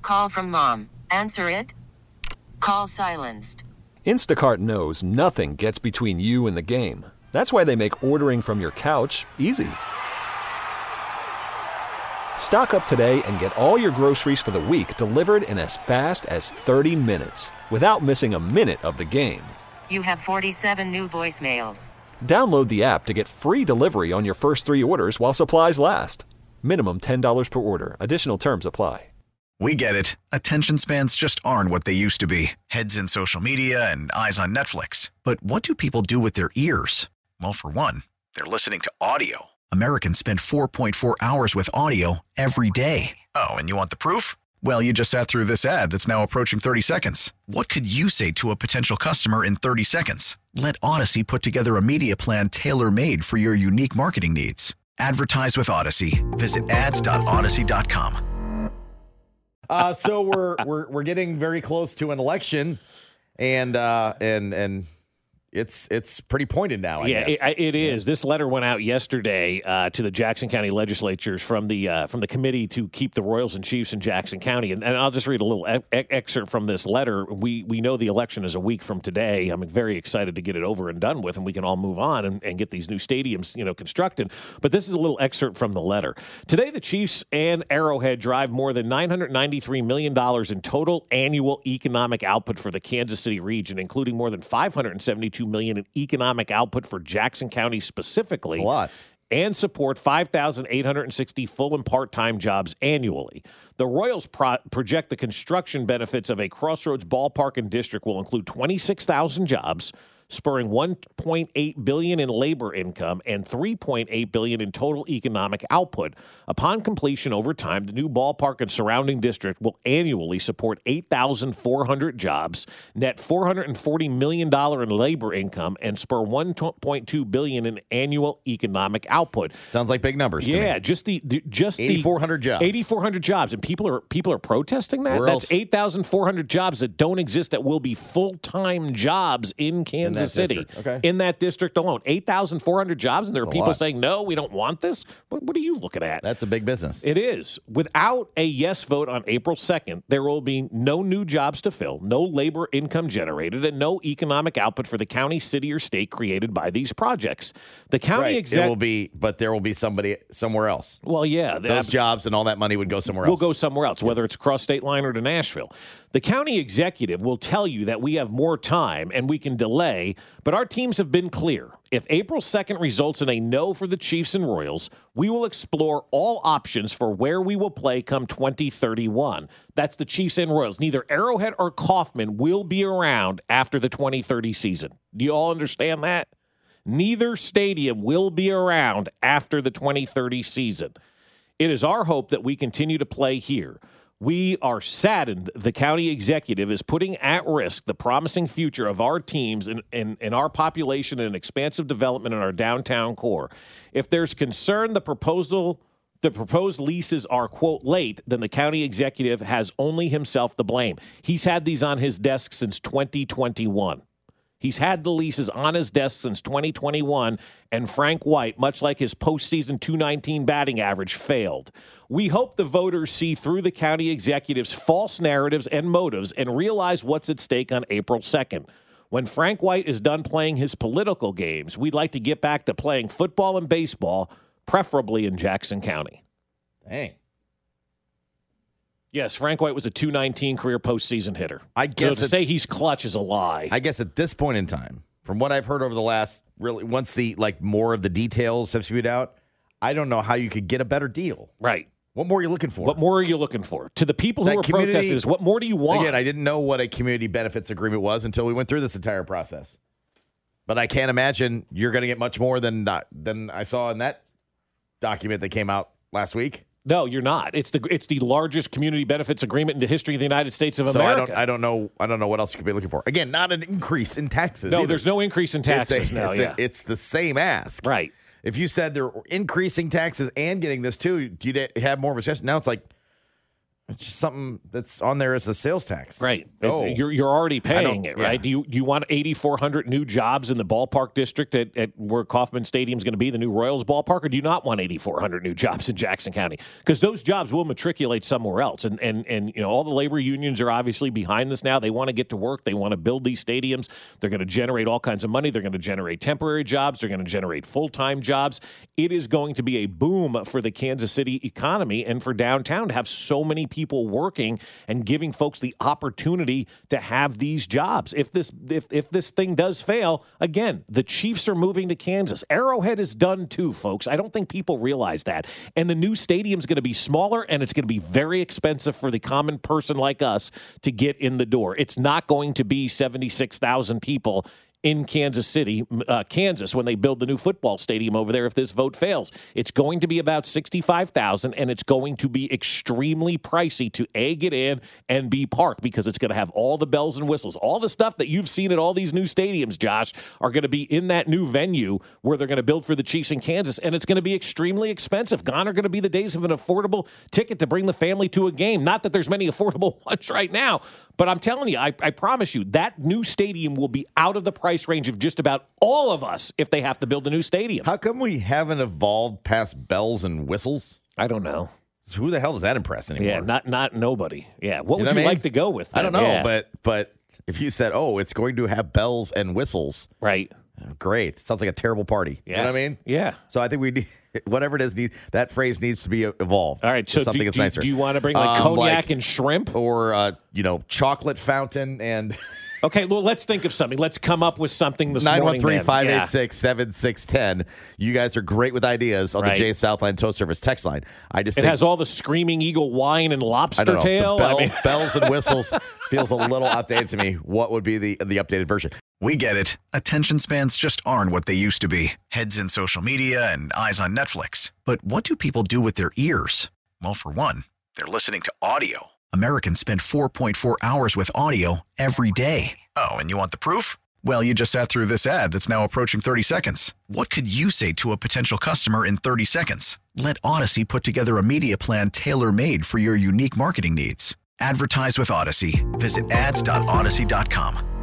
Call from mom. Answer it. Call silenced. Instacart knows nothing gets between you and the game. That's why they make ordering from your couch easy. Stock up today and get all your groceries for the week delivered in as fast as 30 minutes without missing a minute of the game. You have 47 new voicemails. Download the app to get free delivery on your first 3 orders while supplies last. Minimum $10 per order. Additional terms apply. We get it. Attention spans just aren't what they used to be. Heads in social media and eyes on Netflix. But what do people do with their ears? Well, for one, they're listening to audio. Americans spend 4.4 hours with audio every day. Oh, and you want the proof? Well, you just sat through this ad that's now approaching 30 seconds. What could you say to a potential customer in 30 seconds? Let Odyssey put together a media plan tailor-made for your unique marketing needs. Advertise with Odyssey. Visit ads.odyssey.com. So we're getting very close to an election, and it's pretty pointed now. I guess. It is. This letter went out yesterday to the Jackson County legislatures from the committee to keep the Royals and Chiefs in Jackson County. And I'll just read a little excerpt from this letter. We know the election is a week from today. I'm very excited to get it over and done with, and we can all move on and get these new stadiums, constructed. But this is a little excerpt from the letter. Today, the Chiefs and Arrowhead drive more than $993 million in total annual economic output for the Kansas City region, including more than $572 million in economic output for Jackson County specifically. That's a lot. And support 5,860 full and part-time jobs annually. The Royals project the construction benefits of a Crossroads ballpark and district will include 26,000 jobs, spurring $1.8 billion in labor income and $3.8 billion in total economic output. Upon completion over time, the new ballpark and surrounding district will annually support 8,400 jobs, net $440 million in labor income, and spur $1.2 billion in annual economic output. Sounds like big numbers. Yeah, to me. just 8,400 jobs. 8,400 jobs, and people are protesting that. That's 8,400 jobs that don't exist that will be full-time jobs in Kansas City. Okay. In that district alone, 8,400 jobs, and there are people lot. saying, no, we don't want this. What are you looking at? That's a big business. It is. Without a yes vote on April 2nd, there will be no new jobs to fill, no labor income generated, and no economic output for the county, city, or state created by these projects. The county but there will be somebody somewhere else. Well, yeah. Those jobs and all that money would go somewhere else. Will go somewhere else, whether it's across state line or to Nashville. The county executive will tell you that we have more time and we can delay, but our teams have been clear. If April 2nd results in a no for the Chiefs and Royals, we will explore all options for where we will play come 2031. That's the Chiefs and Royals. Neither Arrowhead or Kauffman will be around after the 2030 season. Do you all understand that? Neither stadium will be around after the 2030 season. It is our hope that we continue to play here. We are saddened the county executive is putting at risk the promising future of our teams and our population and expansive development in our downtown core. If there's concern the proposed leases are, quote, late, then the county executive has only himself to blame. He's had these on his desk since 2021. He's had the leases on his desk since 2021, and Frank White, much like his postseason .219 batting average, failed. We hope the voters see through the county executive's false narratives and motives and realize what's at stake on April 2nd. When Frank White is done playing his political games, we'd like to get back to playing football and baseball, preferably in Jackson County. Dang. Yes, Frank White was a .219 career postseason hitter. I guess so to say he's clutch is a lie. I guess at this point in time, from what I've heard over the last, once the more of the details have spewed out, I don't know how you could get a better deal. Right. What more are you looking for? What more are you looking for? To the people who are protesting is, what more do you want? Again, I didn't know what a community benefits agreement was until we went through this entire process. But I can't imagine you're going to get much more than I saw in that document that came out last week. No, you're not. It's the largest community benefits agreement in the history of the United States of America. So I don't know what else you could be looking for. Again, not an increase in taxes. No, either. There's no increase in taxes. It's the same ask. Right. If you said they're increasing taxes and getting this too, you'd have more of a session. Now it's like, It's just something that's on there as a sales tax. Right. Oh. You're already paying it, right? Yeah. Do you want 8,400 new jobs in the ballpark district at where Kauffman Stadium is going to be, the new Royals ballpark, or do you not want 8,400 new jobs in Jackson County? Because those jobs will matriculate somewhere else. And you know, all the labor unions are obviously behind this now. They want to get to work. They want to build these stadiums. They're going to generate all kinds of money. They're going to generate temporary jobs. They're going to generate full-time jobs. It is going to be a boom for the Kansas City economy and for downtown to have so many people working and giving folks the opportunity to have these jobs. If this thing does fail, again, the Chiefs are moving to Kansas. Arrowhead is done too, folks. I don't think people realize that. And the new stadium is going to be smaller, and it's going to be very expensive for the common person like us to get in the door. It's not going to be 76,000 people in Kansas City, Kansas, when they build the new football stadium over there if this vote fails. It's going to be about 65,000, and it's going to be extremely pricey to A, get in, and B, park, because it's going to have all the bells and whistles. All the stuff that you've seen at all these new stadiums, Josh, are going to be in that new venue where they're going to build for the Chiefs in Kansas, and it's going to be extremely expensive. Gone are going to be the days of an affordable ticket to bring the family to a game. Not that there's many affordable ones right now, but I'm telling you, I promise you, that new stadium will be out of the price range of just about all of us if they have to build a new stadium. How come we haven't evolved past bells and whistles? I don't know. So who the hell does that impress anymore? Yeah, not nobody. Yeah, what You know would you what I mean? like to go with? I don't then? know, Yeah. but if you said, "Oh, it's going to have bells and whistles," Right. great. Sounds like a terrible party. Yeah. You know what I mean? Yeah. So I think we need, whatever it is, that phrase needs to be evolved. All right. So something that's nicer. do you want to bring like cognac and shrimp? Or chocolate fountain and Okay, well, let's think of something. Let's come up with something this morning. 913-586-7610. You guys are great with ideas on the Jay Southland Tow Service text line. It has all the Screaming Eagle wine and lobster I don't know. tail. The bells and whistles feels a little outdated to me. What would be the updated version? We get it. Attention spans just aren't what they used to be. Heads in social media and eyes on Netflix. But what do people do with their ears? Well, for one, they're listening to audio. Americans spend 4.4 hours with audio every day. Oh, and you want the proof? Well, you just sat through this ad that's now approaching 30 seconds. What could you say to a potential customer in 30 seconds? Let Odyssey put together a media plan tailor-made for your unique marketing needs. Advertise with Odyssey. Visit ads.odyssey.com.